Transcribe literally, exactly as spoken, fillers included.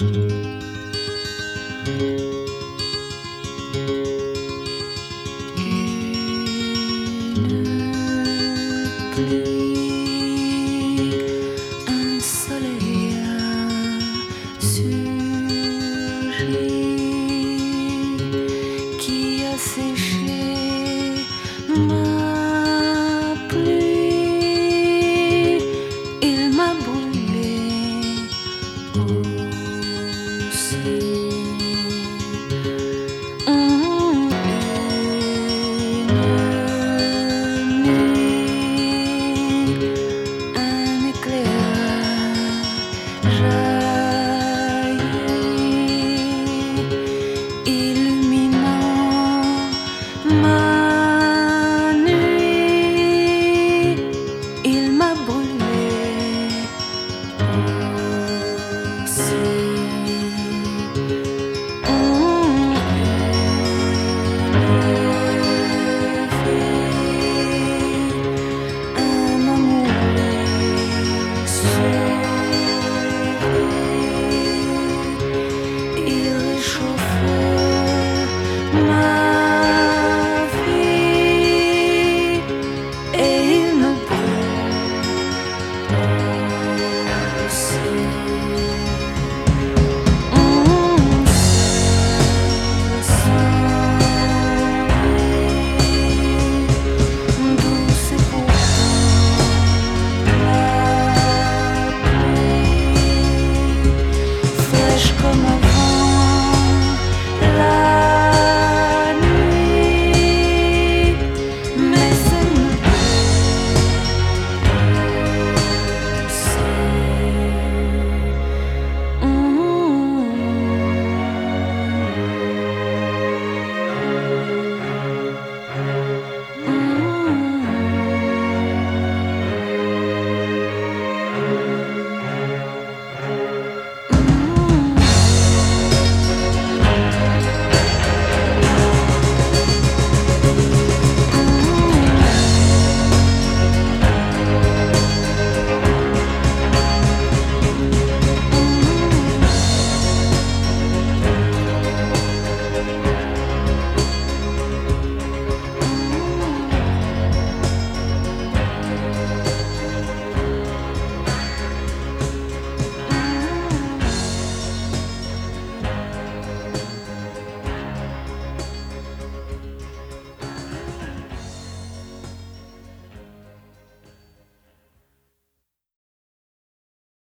pluie, un soleil surgit qui a séché ma pluie. Il m'a brûlé aussi. Illuminant ma nuit, il m'a brûlé aussi. Un amour il réchauffe ma vie et il me brûle aussi.